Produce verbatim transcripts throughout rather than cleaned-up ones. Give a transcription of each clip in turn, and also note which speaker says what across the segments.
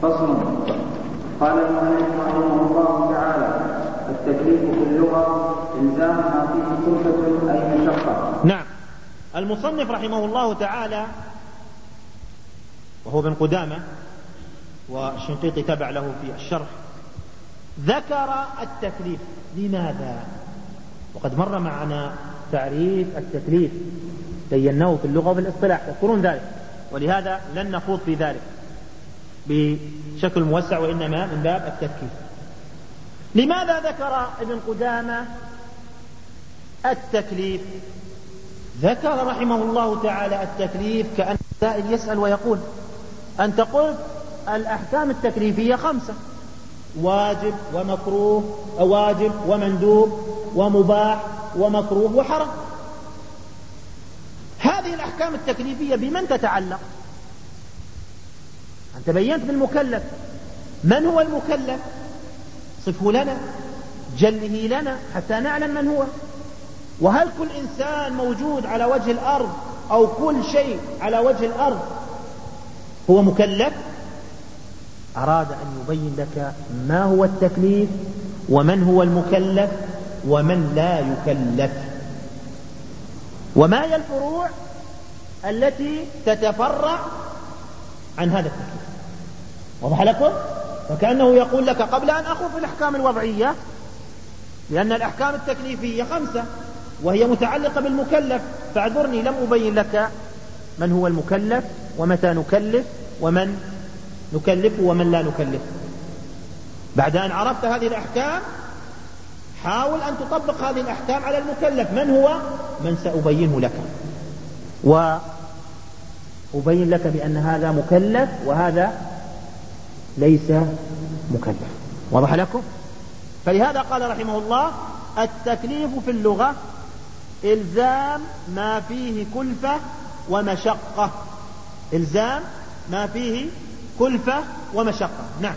Speaker 1: فصل. قال المؤلف رحمه الله تعالى: التكليف في اللغة إلزام ما فيه كلفة أي مشقة.
Speaker 2: نعم. المصنف رحمه الله تعالى وهو ابن قدامة والشنقيطي تبع له في الشرح ذكر التكليف. لماذا؟ وقد مر معنا تعريف التكليف بيناه في اللغة وفي الاصطلاح، تذكرون ذلك، ولهذا لن نخوض في ذلك بشكل موسع وإنما من باب التذكير. لماذا ذكر ابن قدامة التكليف؟ ذكر رحمه الله تعالى التكليف كأن السائل يسأل ويقول: أنت قلت الأحكام التكليفية خمسة: واجب ومكروه، واجب ومندوب ومباح ومكروه وحرام. هذه الأحكام التكليفية بمن تتعلق؟ أنت بينت بالمكلف. من هو المكلف؟ صفه لنا، جله لنا حتى نعلم من هو. وهل كل إنسان موجود على وجه الأرض أو كل شيء على وجه الأرض هو مكلف؟ أراد أن يبين لك ما هو التكليف ومن هو المكلف ومن لا يكلف، وما هي الفروع التي تتفرع عن هذا التكليف. وضح لكم؟ فكأنه يقول لك قبل أن أخوض في الأحكام الوضعية، لأن الأحكام التكليفية خمسة وهي متعلقة بالمكلف، فاعذرني لم أبين لك من هو المكلف ومتى نكلف ومن نكلف ومن لا نكلف. بعد أن عرفت هذه الأحكام حاول أن تطبق هذه الأحكام على المكلف. من هو؟ من سأبينه لك، وأبين لك بأن هذا مكلف وهذا ليس مكلف. واضح لكم؟ فلهذا قال رحمه الله: التكليف في اللغة إلزام ما فيه كلفة ومشقة. إلزام ما فيه كلفة ومشقة. نعم.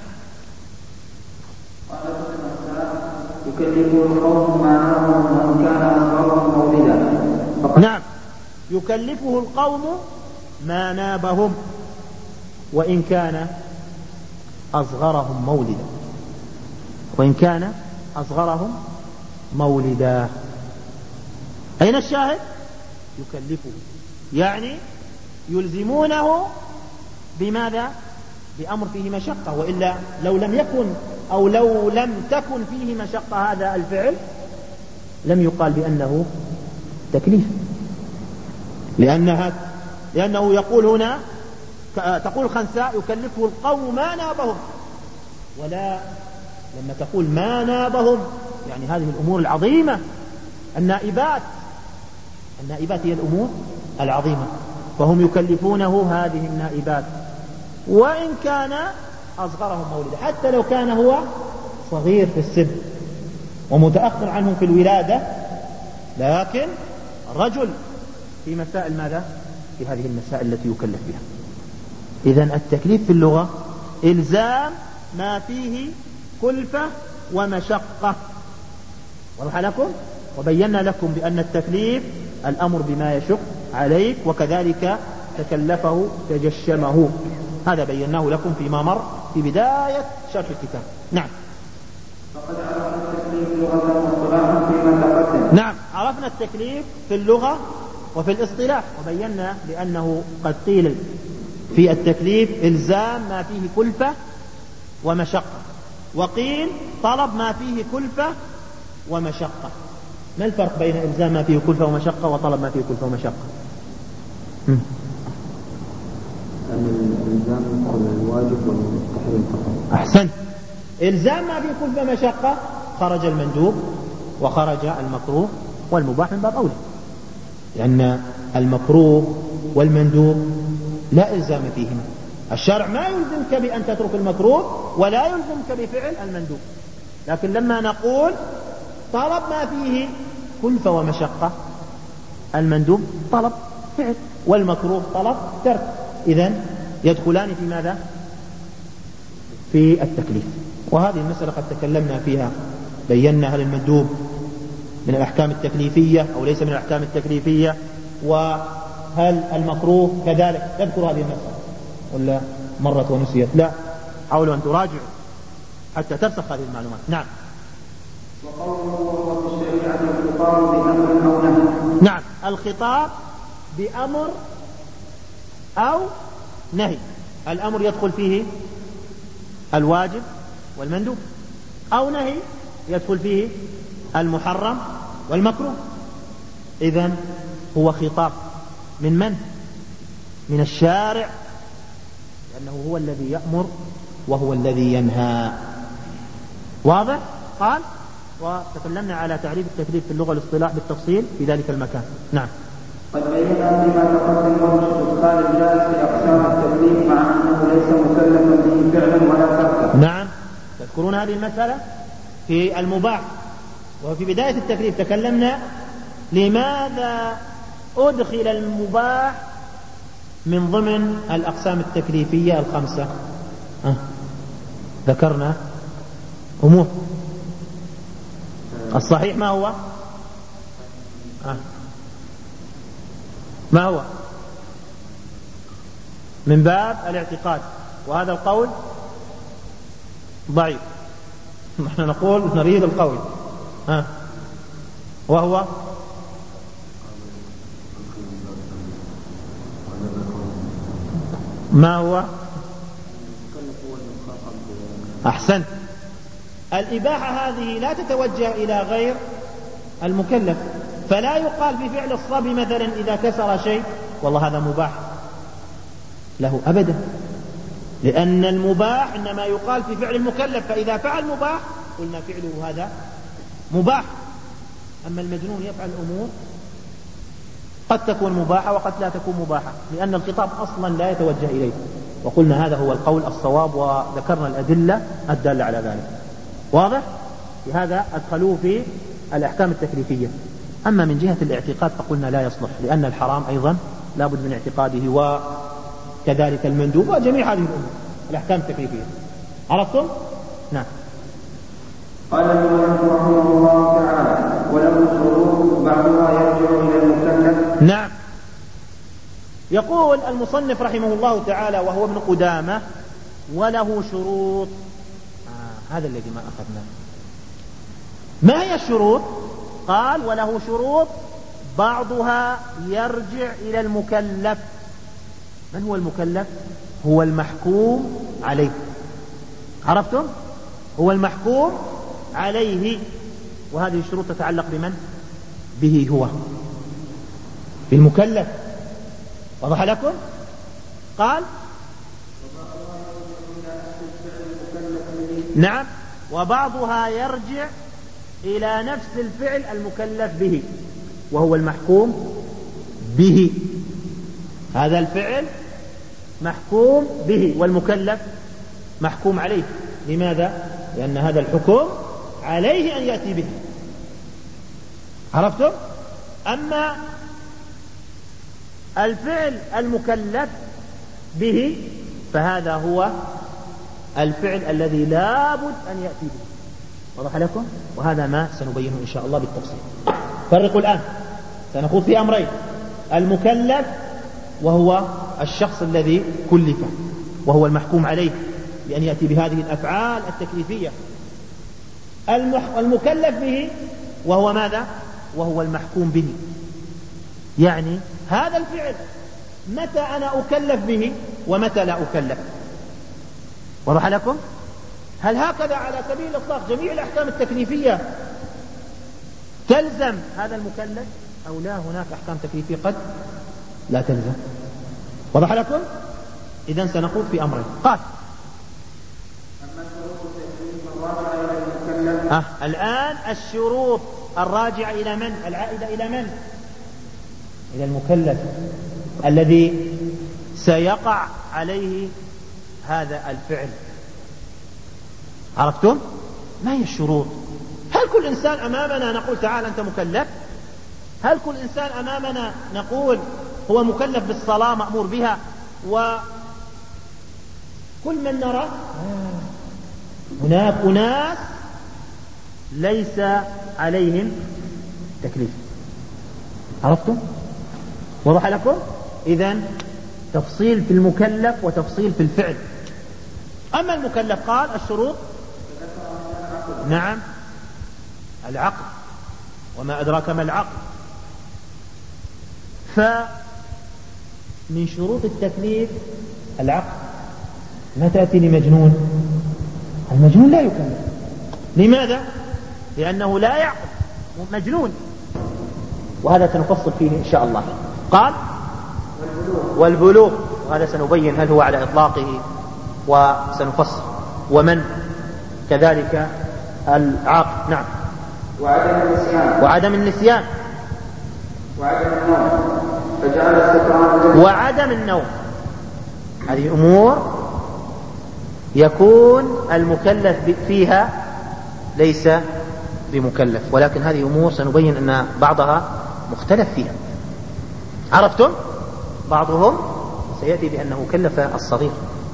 Speaker 1: يكلفه القوم ما نابهم وإن كان أصغرهم مولدا.
Speaker 2: نعم، يكلفه القوم ما نابهم وإن كان أصغرهم مولدا. وإن كان أصغرهم مولدا. أين الشاهد؟ يكلفه يعني يلزمونه بماذا؟ بأمر فيه مشقة، وإلا لو لم يكن أو لو لم تكن فيه مشقة هذا الفعل لم يقال بأنه تكليف، لأنها لأنه يقول هنا، تقول خنساء: يكلفه القوم ما نابهم. ولا لما تقول ما نابهم يعني هذه الأمور العظيمة، النائبات النائبات هي الأمور العظيمة، فهم يكلفونه هذه النائبات وإن كان أصغرهم مولدا، حتى لو كان هو صغير في السن ومتأخر عنهم في الولادة، لكن رجل في مسائل ماذا؟ في هذه المسائل التي يكلف بها. إذن التكليف في اللغة إلزام ما فيه كلفة ومشقة. واضح لكم؟ وبينا لكم بأن التكليف الأمر بما يشق عليك، وكذلك تكلفه تجشمه. هذا بيناه لكم فيما مر في بداية شرح الكتاب. نعم.
Speaker 1: فقد عرفنا التكليف لغة واصطلاحا فيما تقدم.
Speaker 2: نعم، عرفنا التكليف في اللغة وفي الاصطلاح، وبينا بأنه قد قيل في التكليف إلزام ما فيه كلفة ومشقة، وقيل طلب ما فيه كلفة ومشقة. ما الفرق بين إلزام ما فيه كلفة ومشقة وطلب ما فيه كلفة ومشقة؟
Speaker 1: الإلزام الواجب والتحريم فقط.
Speaker 2: أحسن. إلزام ما فيه كلفة ومشقة خرج المندوب وخرج المكروه والمباح من باب أولى، لأن المكروه والمندوب لا إلزام فيهما. الشرع ما يلزمك بأن تترك المكروه ولا يلزمك بفعل المندوب، لكن لما نقول طلب ما فيه كلفة ومشقة، المندوب طلب فعل والمكروه طلب ترك، إذن يدخلان في ماذا؟ في التكليف. وهذه المسألة قد تكلمنا فيها، بينا هل المندوب من الأحكام التكليفية أو ليس من الأحكام التكليفية، وهل المكروه كذلك. تذكر هذه المسألة ولا مرت ونسيت؟ لا، حاولوا أن تراجعوا حتى ترسخ هذه المعلومات. نعم.
Speaker 1: وقوله وهو في الشريعة الخطاب بأمر أو نهي.
Speaker 2: نعم، الخطاب بأمر أو نهي. الأمر يدخل فيه الواجب والمندوب، أو نهي يدخل فيه المحرم والمكروه. إذن هو خطاب من من؟ من الشارع، لأنه هو الذي يأمر وهو الذي ينهى. واضح؟ قال وتكلمنا على تعريف التكليف في اللغة الاصطلاح بالتفصيل في ذلك المكان. نعم.
Speaker 1: قد بينا فيما تقدم وجه إدخال الجائز في أقسام التكليف مع أنه ليس مكلفا به فعلا ولا تركا.
Speaker 2: نعم، تذكرون هذه المسألة في المباح. وفي بداية التكليف تكلمنا لماذا أدخل المباح من ضمن الأقسام التكليفية الخمسة. أه. ذكرنا أمور. الصحيح ما هو؟ أه. ما هو؟ من باب الاعتقاد، وهذا القول ضعيف. نحن نقول نريد القول. أه. وهو ما هو؟ أحسنت. الإباحة هذه لا تتوجه إلى غير المكلف، فلا يقال في فعل الصبي مثلا إذا كسر شيء والله هذا مباح له أبدا، لأن المباح إنما يقال في فعل المكلف، فإذا فعل مباح قلنا فعله هذا مباح. أما المجنون يفعل أمور قد تكون مباحة وقد لا تكون مباحة، لأن الخطاب أصلا لا يتوجه إليه. وقلنا هذا هو القول الصواب، وذكرنا الأدلة الدالة على ذلك. واضح؟ لهذا أدخلوه في الأحكام التكليفية. أما من جهة الاعتقاد فقلنا لا يصلح، لأن الحرام أيضا لا بد من اعتقاده، وكذلك المندوب، وجميع هذه الأمور الأحكام التكليفية. عرفتم؟ نعم.
Speaker 1: قال المؤلف رحمه الله تعالى: وله شروط بعضها يرجع إلى المكلف.
Speaker 2: نعم. يقول المصنف رحمه الله تعالى وهو ابن قدامة: وله شروط. آه هذا الذي ما أخذناه. ما هي الشروط؟ قال: وله شروط بعضها يرجع إلى المكلف. من هو المكلف؟ هو المحكوم عليه. عرفتم؟ هو المحكوم عليه. وهذه الشروط تتعلق بمن؟ به هو، بالمكلف. وضح لكم؟ قال: نعم، وبعضها يرجع إلى نفس الفعل المكلف به، وهو المحكوم به. هذا الفعل محكوم به، والمكلف محكوم عليه. لماذا؟ لأن هذا الحكم عليه أن يأتي به. عرفتم؟ أما الفعل المكلف به فهذا هو الفعل الذي لا بد أن يأتي به. وضح لكم؟ وهذا ما سنبينه إن شاء الله بالتفصيل. فرقوا الآن، سنخوض في أمرين: المكلف وهو الشخص الذي كلف، وهو المحكوم عليه بأن يأتي بهذه الأفعال التكليفية. المكلف به وهو ماذا؟ وهو المحكوم به. يعني هذا الفعل متى أنا أكلف به ومتى لا أكلف. وضح لكم؟ هل هكذا على سبيل الإطلاق جميع الأحكام التكليفية تلزم هذا المكلف، أو لا هناك أحكام تكليفية قد لا تلزم؟ وضح لكم؟ إذن سنقول في أمرين. قال: آه الآن الشروط الراجعة إلى من؟ العائدة إلى من؟ إلى المكلف الذي سيقع عليه هذا الفعل. عرفتم؟ ما هي الشروط؟ هل كل إنسان أمامنا نقول تعال أنت مكلف؟ هل كل إنسان أمامنا نقول هو مكلف بالصلاة مأمور بها؟ وكل من نرى هناك أناس ليس عليهم تكليف. عرفتم؟ وضح لكم؟ إذن تفصيل في المكلف وتفصيل في الفعل. أما المكلف قال الشروط نعم العقل، وما أدراك ما العقل. فمن شروط التكليف العقل. لا تأتي لمجنون، المجنون لا يكلف. لماذا؟ لأنه لا يعقل، مجنون، وهذا سنفصل فيه إن شاء الله. قال والبلوغ، وهذا سنبين هل هو على إطلاقه وسنفصل، ومن كذلك العاقل. نعم.
Speaker 1: وعدم النسيان
Speaker 2: وعدم النسيان
Speaker 1: وعدم النوم فجعل السكران
Speaker 2: وعدم النوم. هذه أمور يكون المكلف فيها ليس بمكلف، ولكن هذه أمور سنبين أن بعضها مختلف فيها. عرفتم؟ بعضهم سيأتي بأنه كلف الصغير،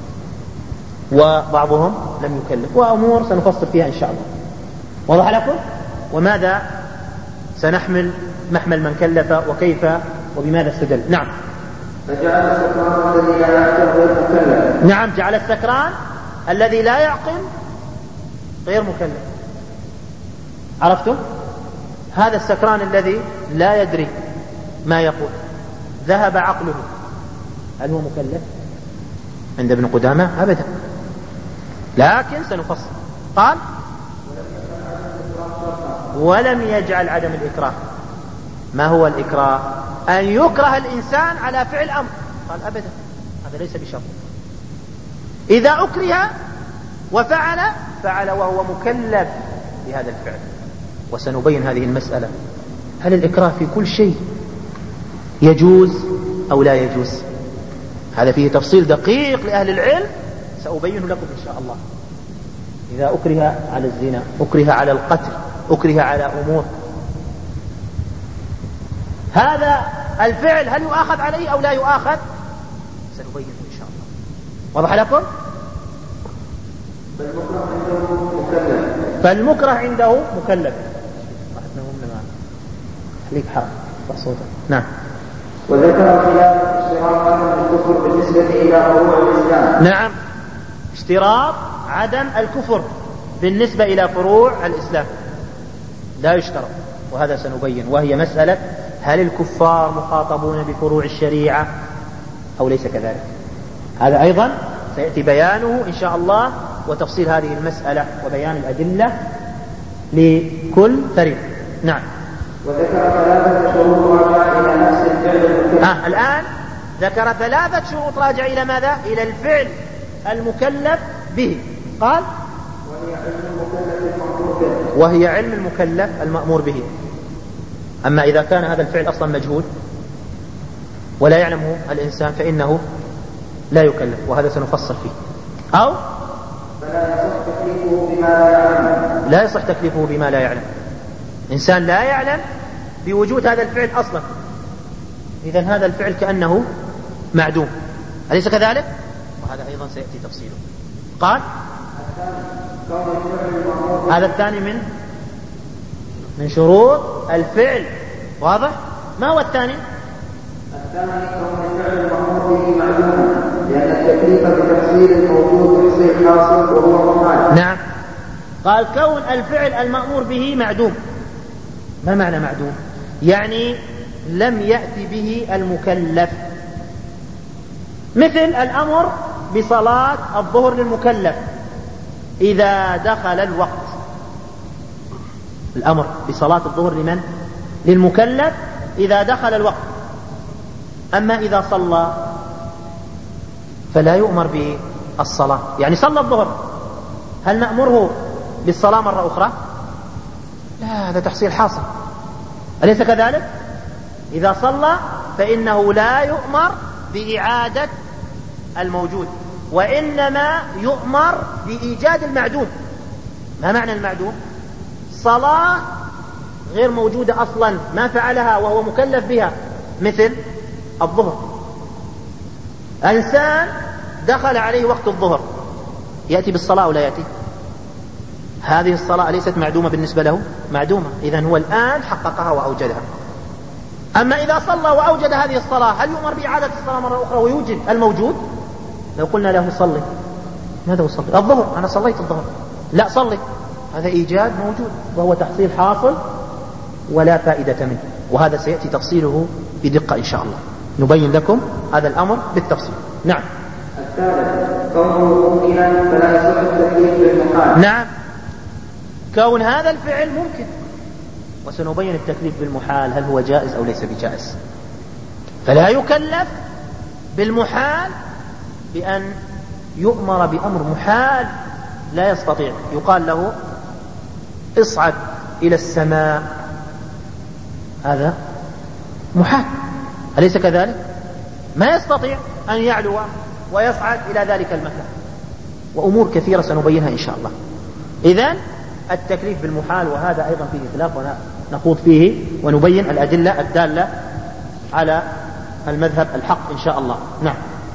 Speaker 2: وبعضهم لم يكلف، وأمور سنفصل فيها إن شاء الله. واضح لكم؟ وماذا سنحمل محمل من كلف وكيف وبماذا استدل. نعم.
Speaker 1: فجعل السكران الذي لا يعقل غير مكلف.
Speaker 2: نعم، جعل السكران الذي لا يعقل غير مكلف. عرفتم؟ هذا السكران الذي لا يدري ما يقول، ذهب عقله، هل هو مكلف؟ عند ابن قدامة أبدا، لكن سنفصل. قال ولم يجعل عدم الإكراه. ما هو الإكراه؟ أن يكره الإنسان على فعل أمر. قال أبدا، هذا ليس بشرط. إذا أكره وفعل فعل وهو مكلف بهذا الفعل. وسنبين هذه المسألة، هل الإكراه في كل شيء يجوز أو لا يجوز؟ هذا فيه تفصيل دقيق لأهل العلم سأبين لكم إن شاء الله. إذا أكره على الزنا، أكره على القتل، أكره على أمور، هذا الفعل هل يؤاخذ عليه أو لا يؤاخذ؟ سنبين إن شاء الله. واضح لكم؟ فالمكره عنده مكلف. خليك حرف صوتك. نعم.
Speaker 1: وذكر خلاف اشتراط عدم الكفر بالنسبة إلى فروع الإسلام.
Speaker 2: نعم، اشتراط عدم الكفر بالنسبة إلى فروع الإسلام لا يشترط، وهذا سنبين، وهي مسألة هل الكفار مخاطبون بفروع الشريعة أو ليس كذلك. هذا أيضا سيأتي بيانه إن شاء الله، وتفصيل هذه المسألة وبيان الأدلة لكل فريق. نعم.
Speaker 1: وذكر ثلاثة شروط راجعة إلى نفس الفعل المكلف.
Speaker 2: آه الآن ذكر ثلاثة شروط راجعة إلى ماذا؟ إلى الفعل المكلف به. قال
Speaker 1: وهي علم المكلف المأمور به.
Speaker 2: وهي علم المكلف المأمور به. أما إذا كان هذا الفعل أصلا مجهول ولا يعلمه الإنسان فإنه لا يكلف، وهذا سنفصل فيه. أو
Speaker 1: فلا يصح تكليفه بما لا يعلم.
Speaker 2: لا يصح تكليفه بما لا يعلم. إنسان لا يعلم بوجود هذا الفعل أصلا، إذن هذا الفعل كأنه معدوم، أليس كذلك؟ وهذا أيضا سيأتي تفصيله. قال هذا الثاني من من شروط الفعل. واضح؟ ما هو الثاني؟
Speaker 1: الثاني كون الفعل المأمور به معدوما، لأن التكليف بتحصيل الموجود تحصيل حاصل وهو محال.
Speaker 2: نعم. قال كون الفعل المأمور به معدوم. ما معنى معدوم؟ يعني لم يأتي به المكلف. مثل الأمر بصلاة الظهر للمكلف إذا دخل الوقت. الأمر بصلاة الظهر لمن؟ للمكلف إذا دخل الوقت. أما إذا صلى فلا يؤمر بالصلاة، يعني صلى الظهر، هل نأمره بالصلاة مرة أخرى؟ لا، هذا تحصيل حاصل، أليس كذلك؟ إذا صلى فإنه لا يؤمر بإعادة الموجود، وإنما يؤمر بإيجاد المعدوم. ما معنى المعدوم؟ صلاة غير موجودة أصلا، ما فعلها وهو مكلف بها، مثل الظهر. إنسان دخل عليه وقت الظهر، يأتي بالصلاة ولا يأتي؟ هذه الصلاة ليست معدومة بالنسبة له؟ معدومة. إذن هو الآن حققها وأوجدها. أما إذا صلى وأوجد هذه الصلاة، هل يؤمر بإعادة الصلاة مرة أخرى ويوجد الموجود؟ لو قلنا له صلي ماذا أصلي؟ الظهر، أنا صليت الظهر. لا صلي، هذا إيجاد موجود وهو تحصيل حاصل ولا فائدة منه، وهذا سيأتي تفصيله بدقة إن شاء الله، نبين لكم هذا الأمر بالتفصيل. نعم.
Speaker 1: الثالث كونه ممكنا فلا يصح التكليف بالمحال.
Speaker 2: نعم، كون هذا الفعل ممكن، وسنبين التكليف بالمحال هل هو جائز أو ليس بجائز. فلا يكلف بالمحال بأن يؤمر بأمر محال لا يستطيع، يقال له اصعد إلى السماء، هذا محال، أليس كذلك؟ ما يستطيع أن يعلو ويصعد إلى ذلك المكان، وأمور كثيرة سنبينها إن شاء الله. إذن التكليف بالمحال، وهذا أيضا فيه خلاف ونخوض فيه ونبين الأدلة الدالة على المذهب الحق إن شاء الله. نعم.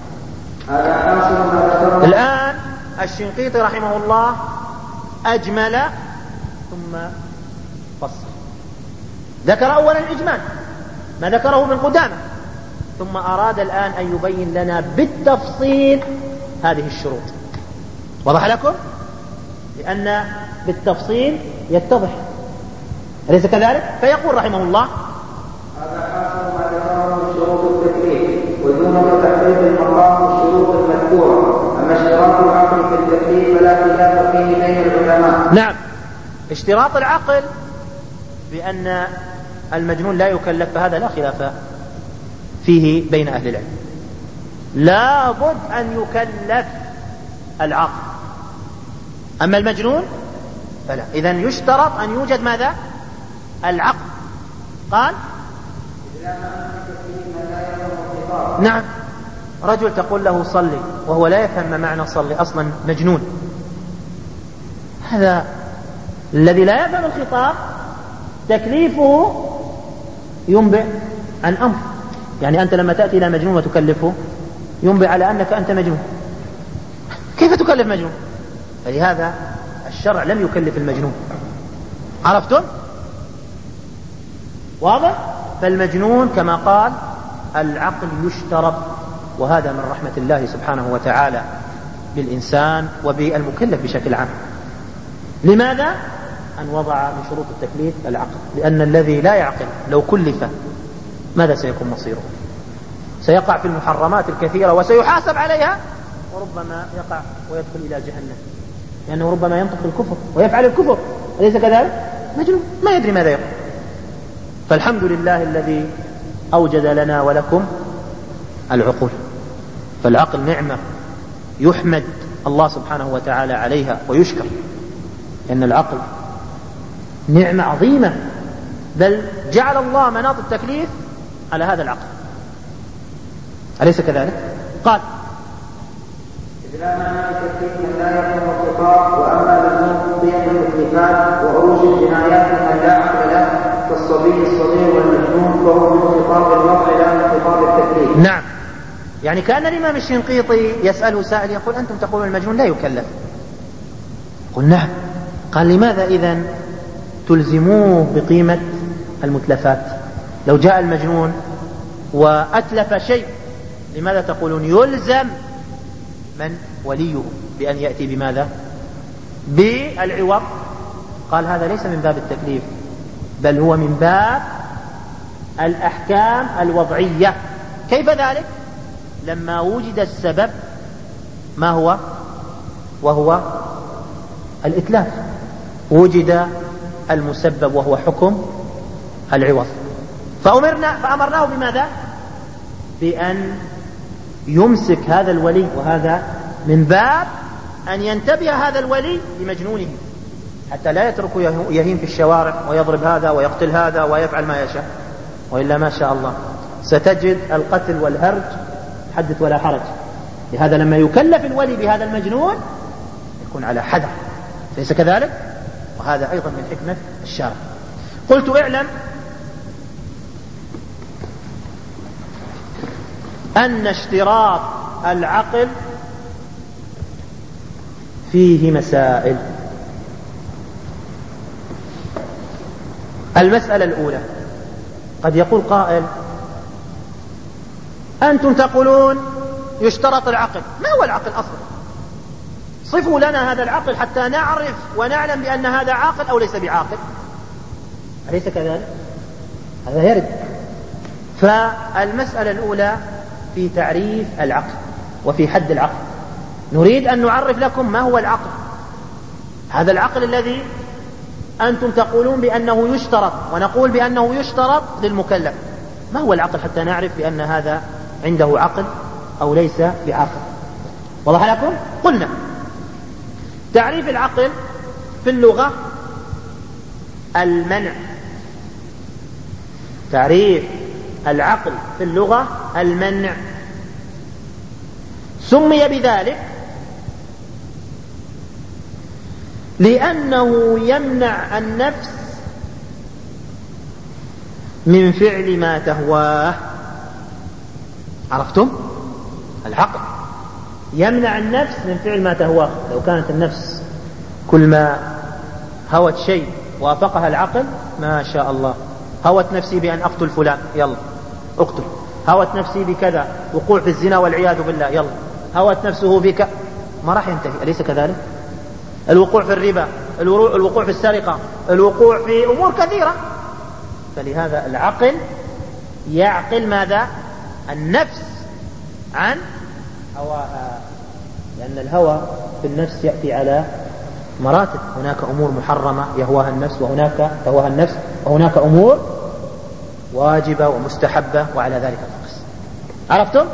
Speaker 2: الآن الشنقيطي رحمه الله أجمل ثم فصل، ذكر أولا الإجمال ما ذكره ابن قدامة، ثم أراد الآن أن يبين لنا بالتفصيل هذه الشروط. وضح لكم؟ لأن بالتفصيل يتضح، أليس كذلك؟ فيقول رحمه الله:
Speaker 1: هذا حاصل ما ذكره من شروط التكليف، ودون تحديد المقام الشروط المذكورة. أما اشتراط العقل في التكليف فلا خلاف فيه بين العلماء.
Speaker 2: نعم، اشتراط العقل بأن المجنون لا يكلف، فهذا لا خلاف فيه بين أهل العلم، لا بد أن يكلف العقل. أما المجنون فلا. إذن يشترط أن يوجد ماذا؟ العقل. قال: نعم، رجل تقول له صلي وهو لا يفهم ما معنى صلي، أصلا مجنون. هذا الذي لا يفهم الخطاب تكليفه ينبئ عن أمر، يعني أنت لما تأتي إلى مجنون وتكلفه ينبئ على أنك أنت مجنون، كيف تكلف مجنون؟ فلهذا الشرع لم يكلف المجنون. عرفتم؟ واضح؟ فالمجنون كما قال العقل يشترط، وهذا من رحمة الله سبحانه وتعالى بالإنسان وبالمكلف بشكل عام. لماذا؟ أن وضع من شروط التكليف العقل، لأن الذي لا يعقل لو كلف ماذا سيكون مصيره؟ سيقع في المحرمات الكثيرة وسيحاسب عليها، وربما يقع ويدخل إلى جهنم، لأنه ربما ينطق الكفر ويفعل الكفر، أليس كذلك؟ مجنون ما يدري ماذا يقول. فالحمد لله الذي أوجد لنا ولكم العقول، فالعقل نعمة يحمد الله سبحانه وتعالى عليها ويشكر، لأن العقل نعمة عظيمة، بل جعل الله مناط التكليف على هذا العقل، أليس كذلك؟ قال:
Speaker 1: إذ لا معنى لتكليف لا يفهم الخطاب، وأما لزوم قيم التكليفات وأوجد جنايات من لا عقل له كالصبي الصغير والمجنون فهو من خطاب الوضع لا من خطاب التكليف.
Speaker 2: نعم، يعني كان الإمام الشنقيطي يسأله سائل يقول: أنتم تقولون المجنون لا يكلف. قل: نعم. قال: لماذا إذن تلزموه بقيمة المتلفات؟ لو جاء المجنون وأتلف شيء لماذا تقولون يلزم من وليه بأن يأتي بماذا؟ بالعوض. قال: هذا ليس من باب التكليف، بل هو من باب الأحكام الوضعية. كيف ذلك؟ لما وجد السبب ما هو؟ وهو الإتلاف، وجد المسبب وهو حكم العوض، فأمرنا فأمرناه بماذا؟ بأن يمسك هذا الولي، وهذا من باب أن ينتبه هذا الولي لمجنونه حتى لا يتركه يهيم في الشوارع ويضرب هذا ويقتل هذا ويفعل ما يشاء، وإلا ما شاء الله ستجد القتل والهرج حدث ولا حرج. لهذا لما يكلف الولي بهذا المجنون يكون على حذر، ليس كذلك؟ وهذا أيضا من حكمة الشارع. قلت: اعلم أن اشتراط العقل فيه مسائل. المسألة الأولى: قد يقول قائل: أنتم تقولون يشترط العقل، ما هو العقل أصلا؟ صفوا لنا هذا العقل حتى نعرف ونعلم بأن هذا عاقل أو ليس بعاقل. أليس كذلك؟ هذا يرد. فالمسألة الأولى في تعريف العقل وفي حد العقل. نريد أن نعرف لكم ما هو العقل. هذا العقل الذي أنتم تقولون بأنه يشترط ونقول بأنه يشترط للمكلف. ما هو العقل حتى نعرف بأن هذا عنده عقل أو ليس بعقل؟ وضح لكم؟ قلنا تعريف العقل في اللغة المنع. تعريف العقل في اللغة المنع. سمي بذلك لأنه يمنع النفس من فعل ما تهواه. عرفتم؟ العقل يمنع النفس من فعل ما تهواه. لو كانت النفس كل ما هوت شيء وافقها العقل ما شاء الله، هوت نفسي بأن أقتل فلان، يلا اقتل. هوت نفسي بكذا، وقوع في الزنا والعياذ بالله، يلا. هوت نفسه بك، ما راح ينتهي. أليس كذلك؟ الوقوع في الربا، الوقوع في السرقة، الوقوع في أمور كثيرة. فلهذا العقل يعقل ماذا؟ النفس عن هواها، لأن الهوى في النفس يأتي على مراتب. هناك أمور محرمة يهواها النفس وهناك تهواها النفس، وهناك أمور واجبة ومستحبة وعلى ذلك القياس. عرفتم؟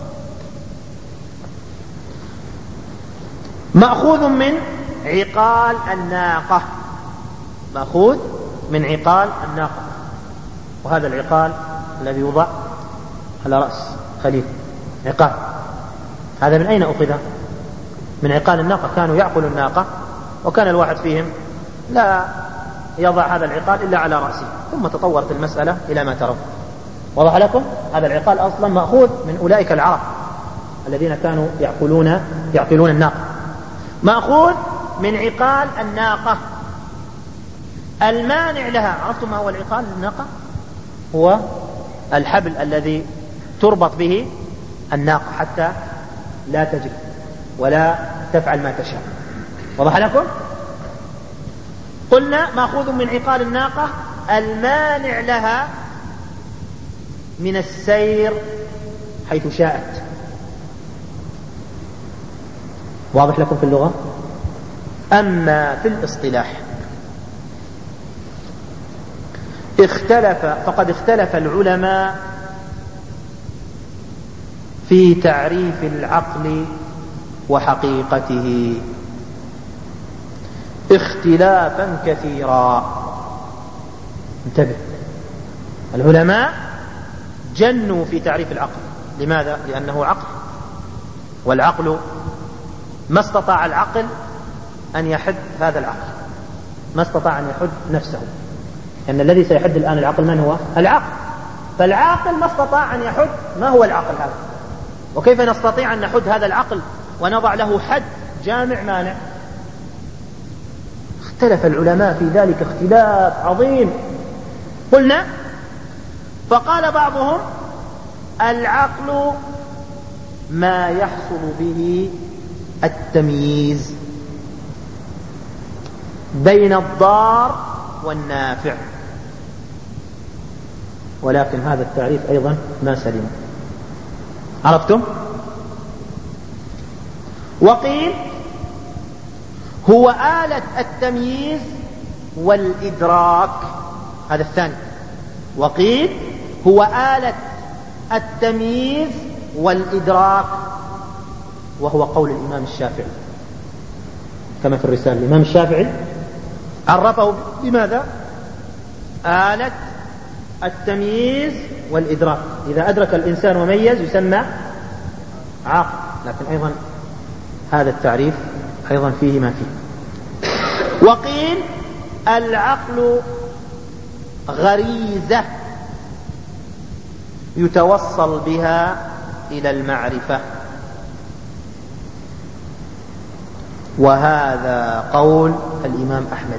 Speaker 2: مأخوذ من عقال الناقة. مأخوذ من عقال الناقة. وهذا العقال الذي يوضع على رأس خليل عقال، هذا من أين أخذ؟ من عقال الناقة. كانوا يعقلوا الناقة وكان الواحد فيهم لا يضع هذا العقال إلا على رأسه، ثم تطورت المسألة إلى ما ترون. وضح لكم؟ هذا العقال أصلا مأخوذ من أولئك العرب الذين كانوا يعقلون يعقلون الناقة. مأخوذ من عقال الناقة. المانع لها. عرفتم ما هو العقال الناقة؟ هو الحبل الذي تربط به الناقة حتى لا تجري ولا تفعل ما تشاء. وضح لكم؟ قلنا مأخوذ من عقال الناقة، المانع لها من السير حيث شاءت. واضح لكم في اللغة؟ أما في الاصطلاح اختلف فقد اختلف العلماء في تعريف العقل وحقيقته اختلافا كثيرا. انتبه، العلماء جنوا في تعريف العقل. لماذا؟ لأنه عقل، والعقل ما استطاع العقل أن يحد هذا العقل، ما استطاع أن يحد نفسه، لأن الذي سيحد الآن العقل من هو؟ العقل. فالعاقل ما استطاع أن يحد ما هو العقل هذا. وكيف نستطيع أن نحد هذا العقل ونضع له حد جامع مانع؟ اختلف العلماء في ذلك اختلاف عظيم. قلنا فقال بعضهم العقل ما يحصل به التمييز بين الضار والنافع، ولكن هذا التعريف أيضا ما سلم. عرفتم؟ وقيل هو آلة التمييز والإدراك، هذا الثاني. وقيل هو آلة التمييز والإدراك، وهو قول الإمام الشافعي كما في الرسالة. الإمام الشافعي عرفه بماذا؟ آلة التمييز والإدراك. إذا أدرك الإنسان وميز يسمى عاقل. لكن أيضا هذا التعريف أيضا فيه ما فيه. وقيل العقل غريزة يتوصل بها إلى المعرفة، وهذا قول الإمام أحمد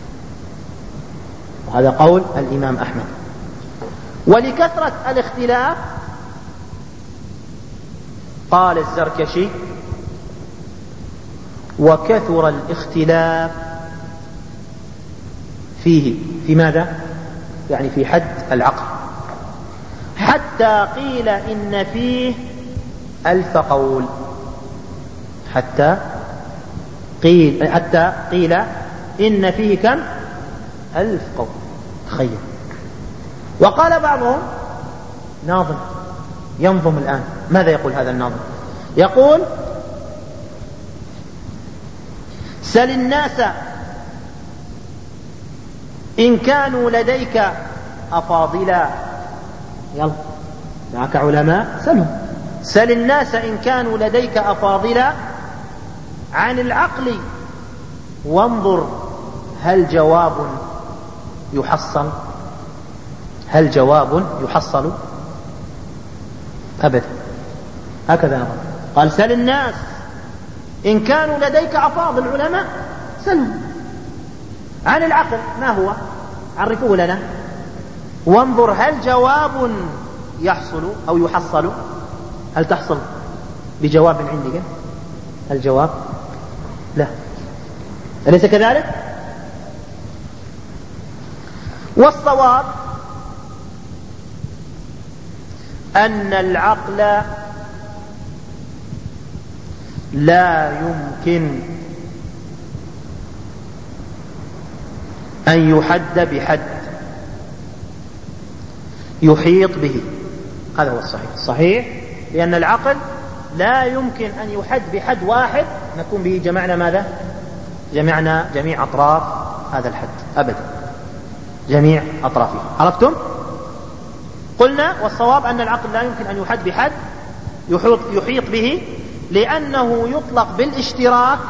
Speaker 2: وهذا قول الإمام أحمد. ولكثرة الاختلاف قال الزركشي وكثر الاختلاف فيه. في ماذا؟ يعني في حد العقل، حتى قيل إن فيه ألف قول. حتى قيل حتى قيل إن فيه كم؟ ألف قول. تخيل. وقال بعضهم ناظم ينظم الآن، ماذا يقول هذا الناظم؟ يقول: سل الناس إن كانوا لديك أفاضلا. يلا معك علماء، سلهم. سل الناس إن كانوا لديك أفاضلا عن العقل وانظر هل جواب يحصل. هل جواب يحصل؟ أبدا. هكذا نظر. قال: سل الناس إن كانوا لديك أفاضل علماء، سلهم عن العقل ما هو، عرفوه لنا، وانظر هل جواب يحصل أو يحصل. هل تحصل بجواب عندك الجواب؟ لا. أليس كذلك؟ والصواب أن العقل لا يمكن أن يحد بحد يحيط به. هذا هو الصحيح. الصحيح لأن العقل لا يمكن أن يحد بحد واحد نكون به جمعنا ماذا؟ جمعنا جميع أطراف هذا الحد أبدا، جميع أطرافه. عرفتم؟ قلنا والصواب أن العقل لا يمكن أن يحد بحد يحيط, يحيط به، لأنه يطلق بالاشتراك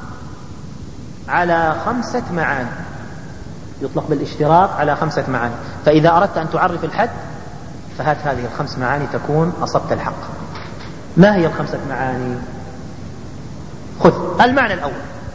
Speaker 2: على خمسة معاني. يطلق بالاشتراك على خمسة معاني. فإذا أردت أن تعرف الحد فهات هذه الخمس معاني تكون أصبت الحق. ما هي الخمسة معاني؟ خذ المعنى الأول.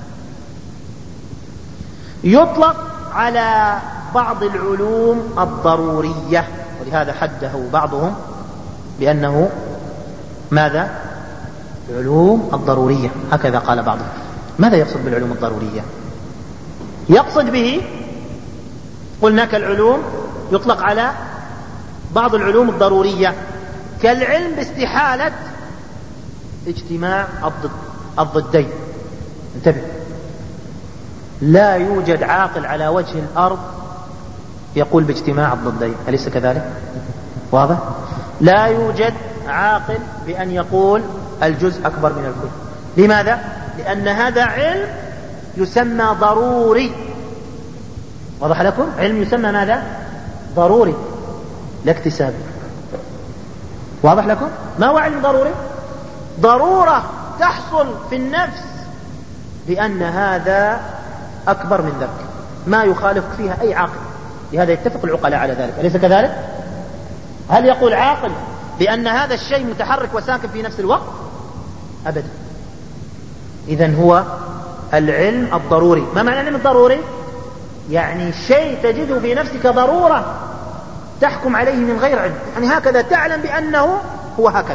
Speaker 2: يطلق على بعض العلوم الضرورية، ولهذا حده بعضهم بأنه ماذا؟ العلوم الضرورية. هكذا قال بعضهم. ماذا يقصد بالعلوم الضرورية؟ يقصد به قلنا كالعلوم يطلق على بعض العلوم الضرورية كالعلم باستحالة اجتماع الضد الضدين. انتبه، لا يوجد عاقل على وجه الأرض يقول باجتماع الضدين، أليس كذلك؟ واضح؟ لا يوجد عاقل بأن يقول الجزء أكبر من الكل. لماذا؟ لأن هذا علم يسمى ضروري. واضح لكم؟ علم يسمى ماذا؟ ضروري لا اكتسابي. واضح لكم؟ ما هو علم ضروري؟ ضرورة تحصل في النفس بأن هذا أكبر من ذاك، ما يخالف فيها أي عاقل. لهذا يتفق العقلاء على ذلك، أليس كذلك؟ هل يقول عاقل بأن هذا الشيء متحرك وساكن في نفس الوقت؟ أبدا. إذن هو العلم الضروري. ما معنى العلم الضروري؟ يعني شيء تجده في نفسك ضرورة تحكم عليه من غير علم، يعني هكذا تعلم بأنه هو هكذا،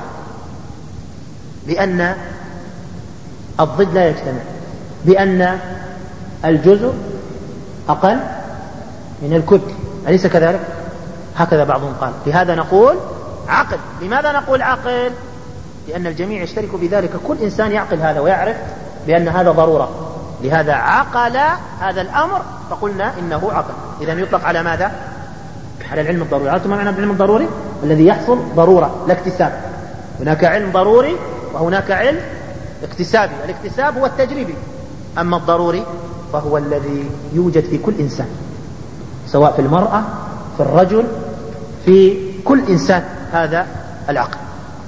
Speaker 2: بأن الضد لا يجتمع، بأن الجزء أقل من الكل، أليس كذلك؟ هكذا بعضهم قال. لهذا نقول عقل. لماذا نقول عقل؟ لأن الجميع يشترك بذلك، كل إنسان يعقل هذا ويعرف بأن هذا ضرورة، لهذا عقل هذا الأمر فقلنا إنه عقل. إذن يطلق على ماذا؟ على العلم الضروري. عرفتم ما معنى العلم الضروري؟ الذي يحصل ضرورة لا اكتساب. هناك علم ضروري وهناك علم اكتسابي. الاكتساب هو التجريبي، أما الضروري فهو الذي يوجد في كل إنسان، سواء في المرأة في الرجل في كل إنسان، هذا العقل.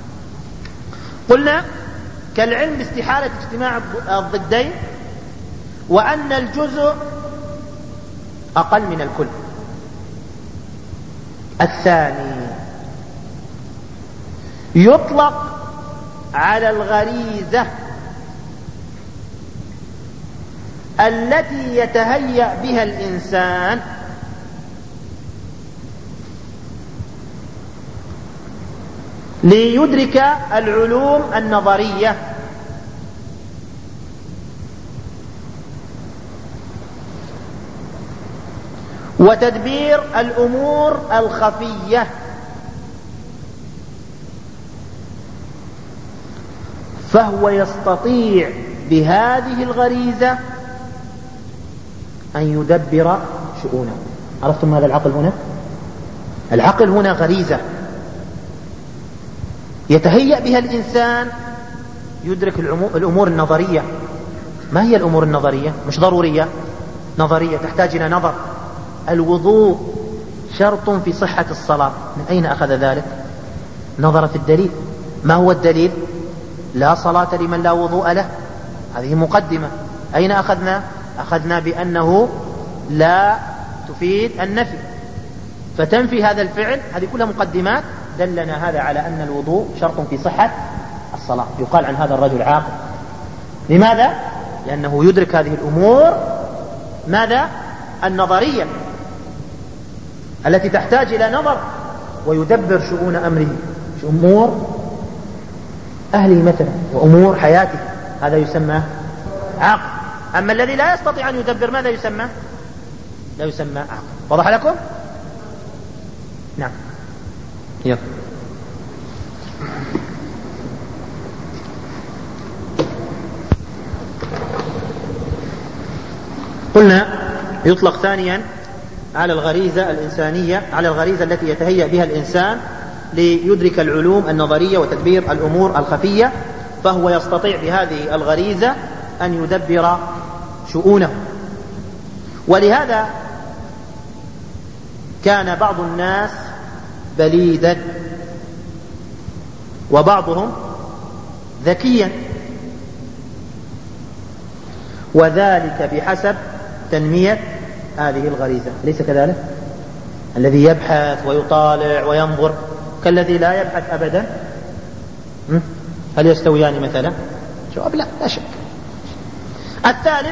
Speaker 2: قلنا كالعلم باستحالة اجتماع الضدين، وأن الجزء أقل من الكل. الثاني يطلق على الغريزة التي يتهيأ بها الإنسان ليدرك العلوم النظرية وتدبير الأمور الخفية. فهو يستطيع بهذه الغريزة أن يدبر شؤونه. عرفتم هذا العقل هنا؟ العقل هنا غريزة يتهيأ بها الإنسان يدرك الأمور النظرية. ما هي الأمور النظرية؟ مش ضرورية، نظرية تحتاج إلى نظر. الوضوء شرط في صحة الصلاة، من أين أخذ ذلك؟ نظر في الدليل. ما هو الدليل؟ لا صلاة لمن لا وضوء له. هذه مقدمة. أين أخذنا؟ أخذنا بأنه لا تفيد النفي، فتنفي هذا الفعل. هذه كلها مقدمات دلنا هذا على أن الوضوء شرط في صحة الصلاة. يقال عن هذا الرجل عاقل. لماذا؟ لأنه يدرك هذه الأمور ماذا؟ النظرية التي تحتاج إلى نظر، ويدبر شؤون أمره، أمور أهله مثلا وأمور حياته. هذا يسمى عاقل. أما الذي لا يستطيع أن يدبر ماذا يسمى؟ لا يسمى عاقل. وضح لكم؟ نعم. يلا. قلنا يطلق ثانيا على الغريزة الإنسانية، على الغريزة التي يتهيأ بها الإنسان ليدرك العلوم النظرية وتدبير الأمور الخفية. فهو يستطيع بهذه الغريزة أن يدبر شؤونه. ولهذا كان بعض الناس بليدا وبعضهم ذكيا، وذلك بحسب تنمية هذه الغريزة. أليس كذلك؟ الذي يبحث ويطالع وينظر كالذي لا يبحث أبدا. هل يستويان مثلا؟ جواب لا، لا شك. الثالث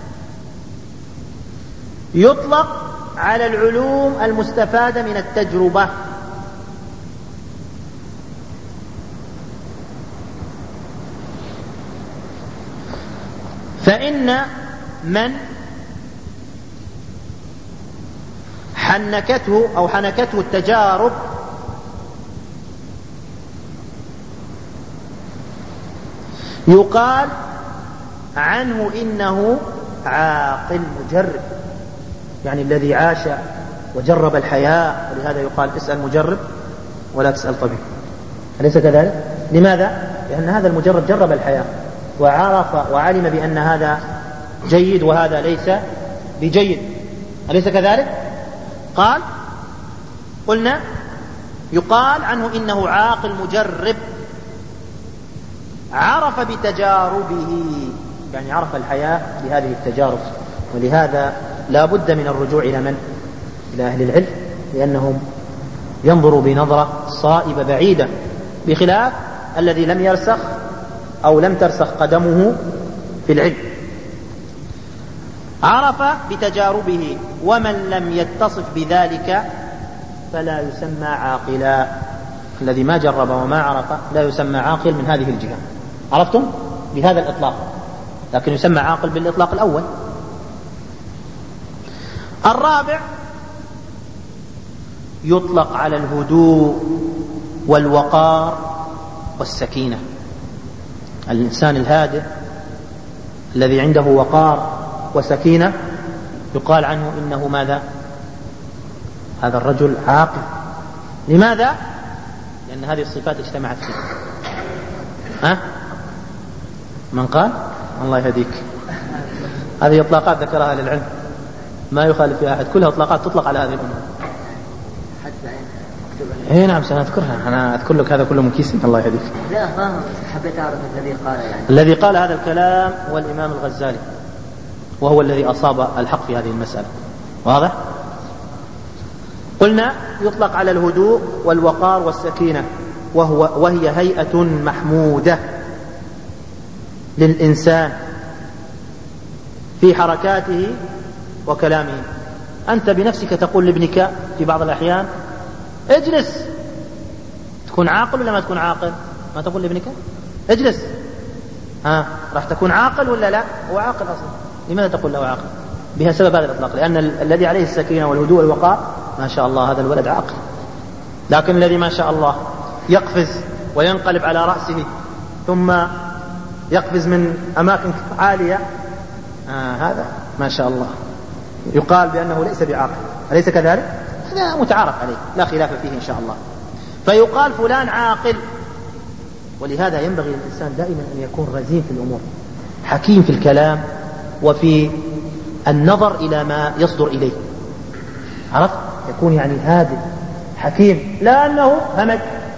Speaker 2: يطلق على العلوم المستفادة من التجربة. فإن من حنكته أو حنكته التجارب يقال عنه إنه عاقل مجرب، يعني الذي عاش وجرب الحياة. ولهذا يقال اسأل مجرب ولا تسأل طبيب. أليس كذلك؟ لماذا؟ لأن هذا المجرب جرب الحياة وعرف وعلم بأن هذا جيد وهذا ليس بجيد. أليس كذلك؟ قال قلنا يقال عنه إنه عاقل مجرب، عرف بتجاربه، يعني عرف الحياة بهذه التجارب. ولهذا لا بد من الرجوع إلى من؟ إلى أهل العلم، لأنهم ينظروا بنظرة صائبة بعيدة، بخلاف الذي لم يرسخ أو لم ترسخ قدمه في العلم. عرف بتجاربه، ومن لم يتصف بذلك فلا يسمى عاقلا. الذي ما جرب وما عرف لا يسمى عاقل من هذه الجهة. عرفتم؟ بهذا الإطلاق، لكن يسمى عاقل بالإطلاق الأول. الرابع يطلق على الهدوء والوقار والسكينة. الإنسان الهادئ الذي عنده وقار وسكينة يقال عنه إنه ماذا؟ هذا الرجل عاقل. لماذا؟ لأن هذه الصفات اجتمعت فيه. ها؟ من قال؟ الله يهديك. هذه إطلاقات ذكرها أهل العلم ما يخالف فيها أحد، كلها إطلاقات تطلق على هذه الأمور. اي نعم سنذكرها، انا اذكر لك هذا كله من كيسي. الله يهديك.
Speaker 3: لا فاهم، حبيت اعرف الذي قال يعني.
Speaker 2: الذي قال هذا الكلام هو الامام الغزالي، وهو الذي اصاب الحق في هذه المسألة. واضح؟ قلنا يطلق على الهدوء والوقار والسكينة، وهو وهي هيئة محمودة للإنسان في حركاته وكلامه. أنت بنفسك تقول لابنك في بعض الأحيان اجلس، تكون عاقل ولا ما تكون عاقل؟ ما تقول لابنك اجلس، ها راح تكون عاقل ولا لا؟ هو عاقل أصلا. لماذا تقول له عاقل؟ بها سبب هذا الإطلاق، لأن الذي عليه السكينة والهدوء والوقار ما شاء الله هذا الولد عاقل، لكن الذي ما شاء الله يقفز وينقلب على رأسه ثم يقفز من أماكن عالية، آه هذا ما شاء الله يقال بأنه ليس بعاقل، أليس كذلك؟ هذا متعارف عليه لا خلاف فيه إن شاء الله. فيقال فلان عاقل. ولهذا ينبغي للإنسان دائما أن يكون رزين في الأمور، حكيم في الكلام وفي النظر إلى ما يصدر إليه، عرفت؟ يكون يعني هادئ حكيم، لا أنه همج.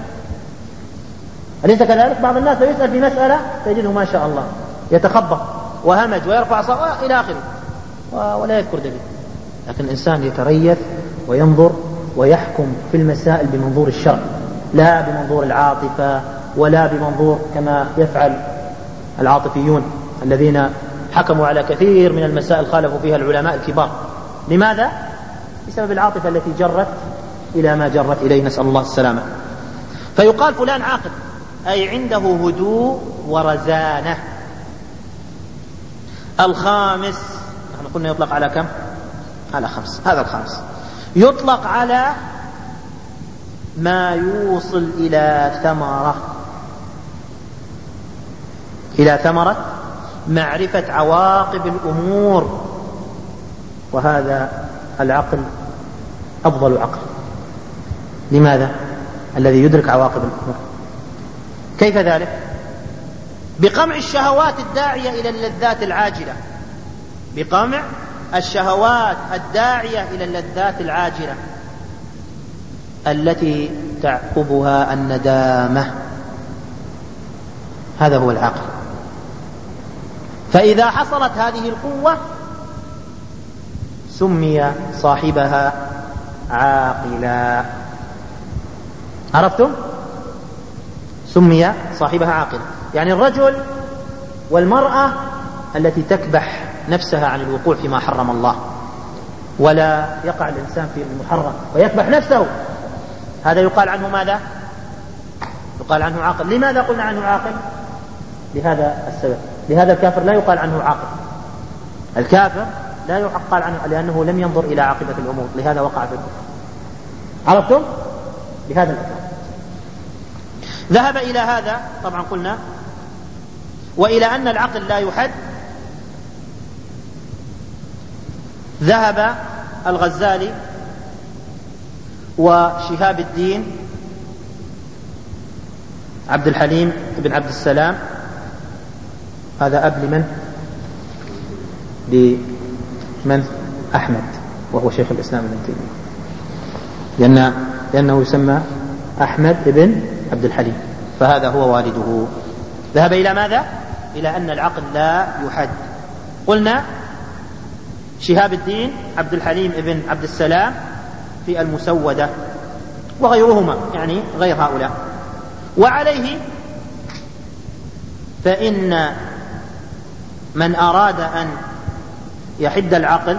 Speaker 2: أليس كذلك؟ بعض الناس يسأل في مسألة تجده ما شاء الله يتخبط وهمج ويرفع صوته إلى آخره ولا يذكر دليل. لكن الإنسان يتريث وينظر ويحكم في المسائل بمنظور الشرع، لا بمنظور العاطفة ولا بمنظور كما يفعل العاطفيون الذين حكموا على كثير من المسائل خالفوا فيها العلماء الكبار. لماذا؟ بسبب العاطفة التي جرت إلى ما جرت إليه، نسأل الله السلامة. فيقال فلان عاقل أي عنده هدوء ورزانة. الخامس، نحن قلنا يطلق على كم؟ على خمس. هذا الخامس يطلق على ما يوصل إلى ثمرة إلى ثمرة معرفة عواقب الأمور، وهذا العقل أفضل عقل. لماذا؟ الذي يدرك عواقب الأمور. كيف ذلك؟ بقمع الشهوات الداعية إلى اللذات العاجلة، بقمع الشهوات الداعية إلى اللذات العاجلة التي تعقبها الندامة. هذا هو العقل. فإذا حصلت هذه القوة سمي صاحبها عاقلا. عرفتم؟ سمي صاحبها عاقلا، يعني الرجل والمرأة التي تكبح نفسها عن الوقوع فيما حرم الله، ولا يقع الإنسان في المحرم ويكبح نفسه، هذا يقال عنه ماذا؟ يقال عنه عاقل. لماذا قلنا عنه عاقل؟ لهذا السبب. لهذا الكافر لا يقال عنه عاقل. الكافر لا يقال عنه لأنه لم ينظر إلى عاقبة الأمور، لهذا وقع في الكفر. عرفتم؟ لهذا الكفر. ذهب إلى هذا طبعا قلنا، وإلى أن العقل لا يحد، ذهب الغزالي وشهاب الدين عبد الحليم بن عبد السلام، هذا أب لمن؟ لمن؟ أحمد، وهو شيخ الإسلام ابن تيمية، لأن لأنه يسمى أحمد بن عبد الحليم، فهذا هو والده. ذهب إلى ماذا؟ إلى أن العقل لا يحد. قلنا شهاب الدين عبد الحليم بن عبد السلام في المسودة، وغيرهما يعني غير هؤلاء. وعليه فإن من أراد أن يحد العقل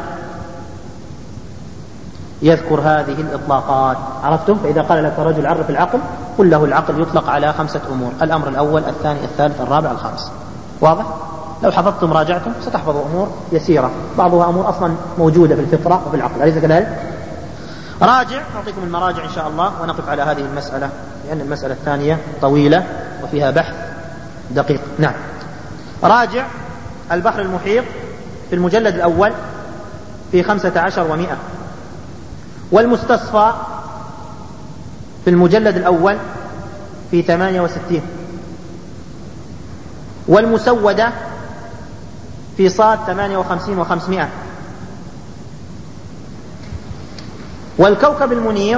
Speaker 2: يذكر هذه الإطلاقات. عرفتم؟ فإذا قال لك رجل عرف العقل، قل له العقل يطلق على خمسة أمور: الأمر الأول، الثاني، الثالث، الرابع، الخامس. واضح؟ لو حفظتم راجعتم ستحفظوا أمور يسيرة، بعضها أمور أصلا موجودة في الفطرة وفي العقل، أليس كذلك؟ راجع، أعطيكم المراجع إن شاء الله ونقف على هذه المسألة، لأن المسألة الثانية طويلة وفيها بحث دقيق. نعم، راجع البحر المحيط في المجلد الأول في خمسة عشر ومئة، والمستصفى في المجلد الأول في ثمانية وستين، والمسودة في صاد ثمانية وخمسين وخمسمائة، والكوكب المنير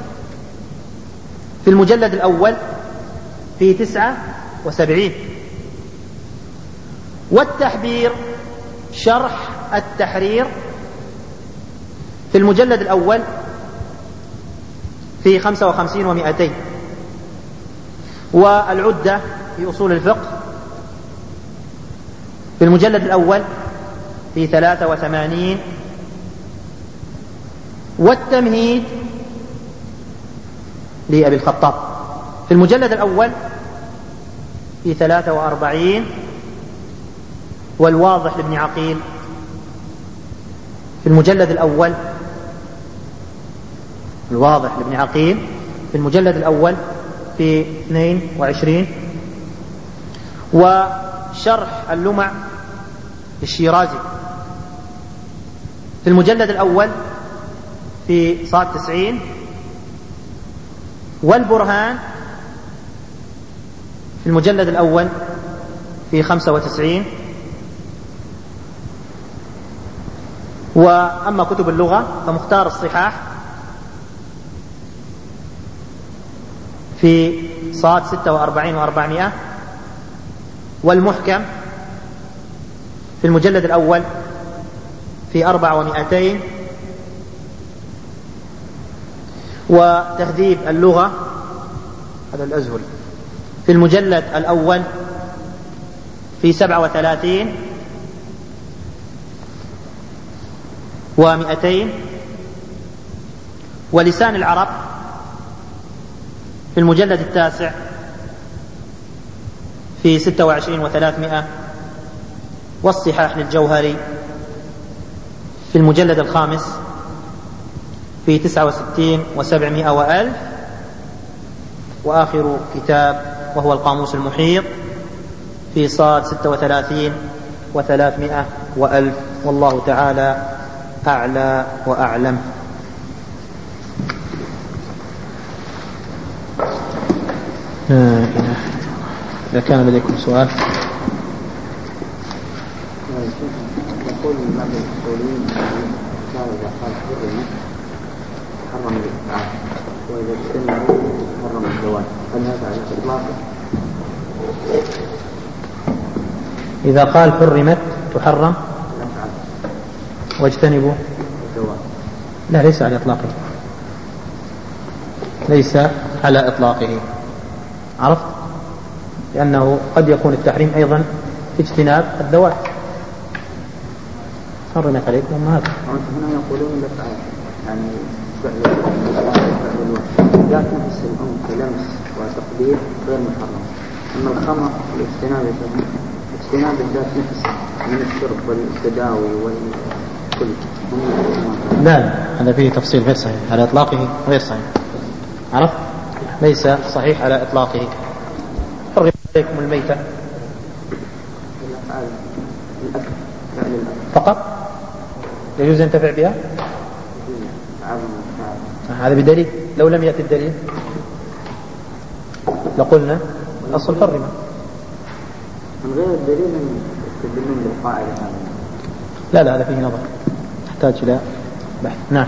Speaker 2: في المجلد الأول في تسعة وسبعين، والتحبير شرح التحرير في المجلد الأول في خمسة وخمسين ومائتين، والعدة في أصول الفقه في المجلد الأول في ثلاثة وثمانين، والتمهيد لأبي الخطاب في المجلد الأول في ثلاثة وأربعين، والواضح لابن عقيل في المجلد الأول الواضح لابن عقيل في المجلد الأول في اثنين وعشرين، وشرح اللمع للشيرازي في المجلد الأول في صاد تسعين، والبرهان في المجلد الأول في خمسة وتسعين. وأما كتب اللغة فمختار الصحاح في صاد ستة وأربعين وأربعمائة، والمحكم في المجلد الأول في أربع ومائتين، وتهذيب اللغة هذا الأزهر في المجلد الأول في سبعة وثلاثين ومائتين، ولسان العرب في المجلد التاسع في ستة وعشرين وثلاثمائة، والصحاح للجوهري في المجلد الخامس في تسعة وستين وسبعمائة وألف، وآخر كتاب وهو القاموس المحيط في صاد ستة وثلاثين وثلاثمائة وألف. والله تعالى أعلى وأعلم. إذا كان لديكم سؤال.
Speaker 1: يقول بعض الأصوليين قال إذا قال حرم حرم الإفعال، وإذا اجتنبوا حرم الزواج، هل هذا على إطلاقه؟
Speaker 2: إذا قال حرمت تحرم واجتنبوا
Speaker 1: الزواج،
Speaker 2: لا، ليس على إطلاقه، ليس على إطلاقه. عرفت؟ لأنه قد يكون التحريم أيضا في اجتناب الزواج. حرمت عليكم أمهاتكم.
Speaker 1: هنا يقولون الأفعال يعني فعل الوحي ذات نفس الأم كلمس وتقدير غير محرم، أما الخمر والاجتناب اجتناب ذات نفس من الشرب والتداوي والكل.
Speaker 2: لا لا، هذا فيه تفصيل غير صحيح، على إطلاقه غير صحيح. عرفت؟ ليس صحيح على إطلاقه. حرم عليكم الميتة فقط يجوز أن ينتفع بها، هذا بدليل. لو لم يأتي الدليل لقلنا الأصل حرم.
Speaker 1: من غير الدليل تدلون للقاعدة.
Speaker 2: لا لا، هذا فيه نظر تحتاج إلى بحث. نعم.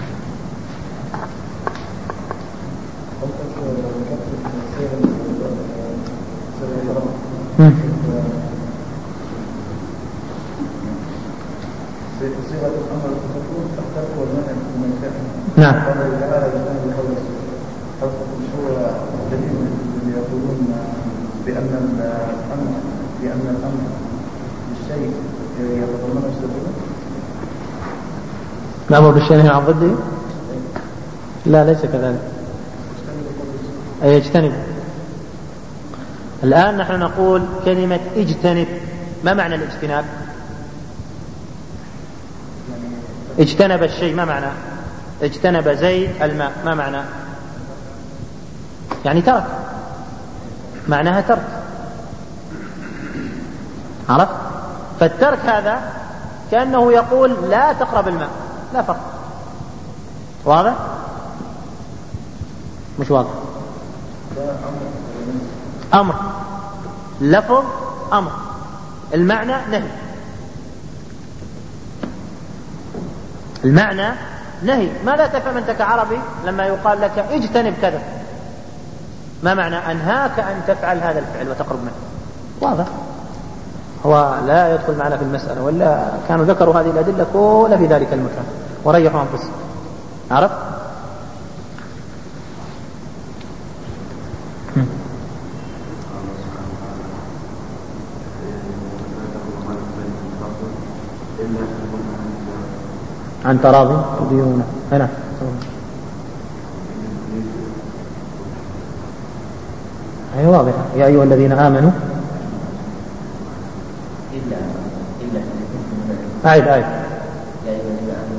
Speaker 2: نعم.
Speaker 4: يقولون بأن الأمر بأن الأمر بالشيء يتضمن السبب.
Speaker 2: الأمر بالشيء عن ضده؟ لا، ليس كذلك. أي اجتنب. الآن نحن نقول كلمة اجتنب، ما معنى الاجتناب؟ اجتنب الشيء، ما معنى؟ اجتنب زيد الماء، ما معنى؟ يعني ترك، معناها ترك. عرفت؟ فالترك هذا كأنه يقول لا تقرب الماء، لا فرق. واضح؟ مش واضح؟ أمر، لفظ أمر، المعنى نهي. المعنى نهي. ماذا تفهم أنت كعربي لما يقال لك اجتنب كذا؟ ما معنى؟ أنهاك أن تفعل هذا الفعل وتقرب منه. واضح؟ هو لا يدخل معنا في المسألة، ولا كانوا ذكروا هذه الأدلة كلها في ذلك المكان وريحوا أنفسهم. عرفت؟ عن تراضي تدينونه هنا. أي واضح. يا أيها الذين آمنوا إلا إلا أعد آية. يا أيها الذين آمنوا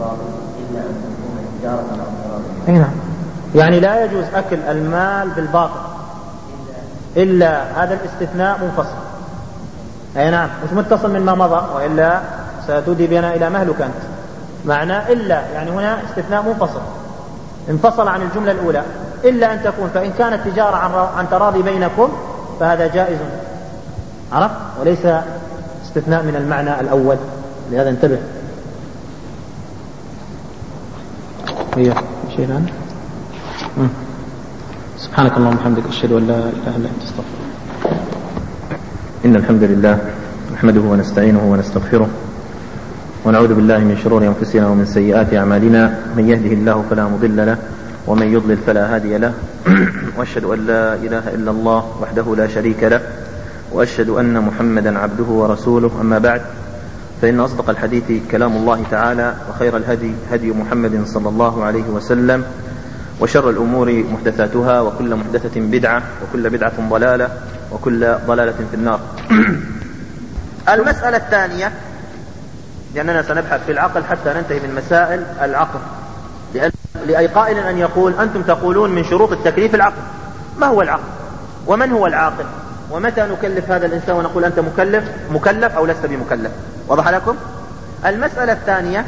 Speaker 4: بالباطل إلا أن تكون تجارة أو تراضي.
Speaker 2: أي نعم، يعني لا يجوز أكل المال بالباطل إلا هذا الاستثناء منفصل. أي نعم، مش متصل من ما مضى، وإلا ستودي بنا إلى مهلك أنت. معنى إلا يعني هنا استثناء منفصل، انفصل عن الجملة الأولى، إلا أن تكون، فإن كانت تجارة عن تراضي بينكم فهذا جائز، عرفت؟ وليس استثناء من المعنى الأول، لهذا انتبه. هي شيء الآن. سبحانك اللهم وبحمدك أشهد أن لا إله إلا أنت أستغفرك.
Speaker 5: إن الحمد لله نحمده ونستعينه ونستغفره ونعوذ بالله من شرور أنفسنا ومن سيئات أعمالنا، من يهده الله فلا مضل له ومن يضلل فلا هادي له، وأشهد أن لا إله إلا الله وحده لا شريك له، وأشهد أن محمدا عبده ورسوله. أما بعد، فإن أصدق الحديث كلام الله تعالى، وخير الهدي هدي محمد صلى الله عليه وسلم، وشر الأمور محدثاتها، وكل محدثة بدعة، وكل بدعة ضلالة، وكل ضلالة في النار. المسألة الثانية، لأننا سنبحث في العقل حتى ننتهي من مسائل العقل، لأي قائل أن يقول أنتم تقولون من شروط التكليف العقل. ما هو العقل؟ ومن هو العاقل؟ ومتى نكلف هذا الإنسان ونقول أنت مكلف مكلف أو لست بمكلف؟ وضح لكم؟ المسألة الثانية،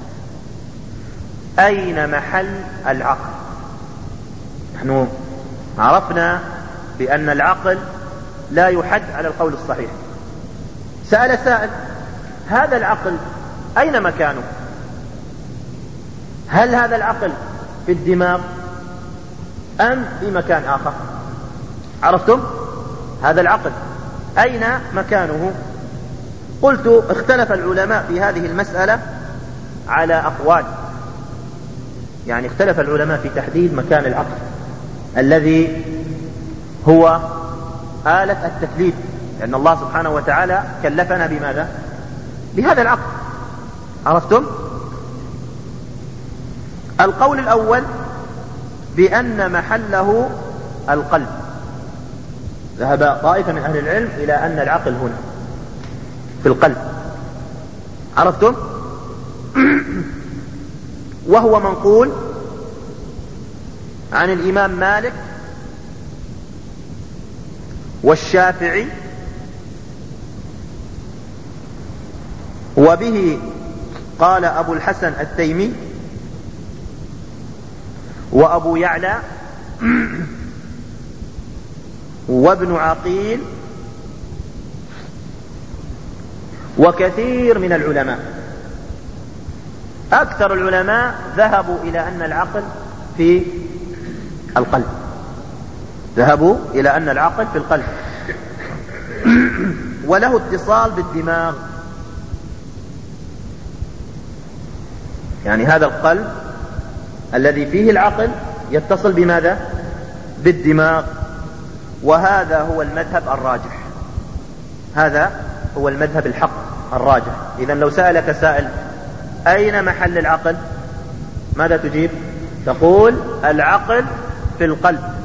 Speaker 5: أين محل العقل؟ نحن عرفنا بأن العقل لا يحد على القول الصحيح. سأل سائل: هذا العقل أين مكانه؟ هل هذا العقل في الدماغ أم في مكان آخر؟ عرفتم؟ هذا العقل أين مكانه؟ قلت اختلف العلماء في هذه المسألة على أقوال، يعني اختلف العلماء في تحديد مكان العقل الذي هو آلة التكليف، لأن الله سبحانه وتعالى كلفنا بماذا؟ بهذا العقل. عرفتم؟ القول الأول بأن محله القلب. ذهب طائفة من أهل العلم إلى أن العقل هنا في القلب. عرفتم؟ وهو منقول عن الإمام مالك والشافعي، وبه قال أبو الحسن التيمي وأبو يعلى وابن عقيل وكثير من العلماء. أكثر العلماء ذهبوا إلى أن العقل في القلب، ذهبوا إلى أن العقل في القلب وله اتصال بالدماغ. يعني هذا القلب الذي فيه العقل يتصل بماذا؟ بالدماغ. وهذا هو المذهب الراجح، هذا هو المذهب الحق الراجح. إذن لو سألك سائل أين محل العقل؟ ماذا تجيب؟ تقول العقل في القلب.